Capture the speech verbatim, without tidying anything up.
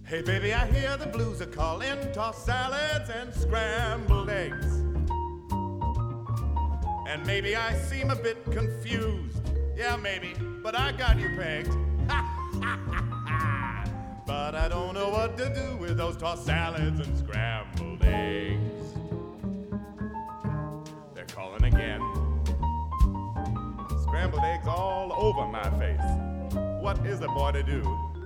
Hey baby, I hear the blues are calling, tossed salads and scrambled eggs. And maybe I seem a bit confused. Yeah, maybe, but I got you pegged. But I don't know what to do with those tossed salads and scrambled eggs. They're calling again. Scrambled eggs all over my face. What is a boy to do?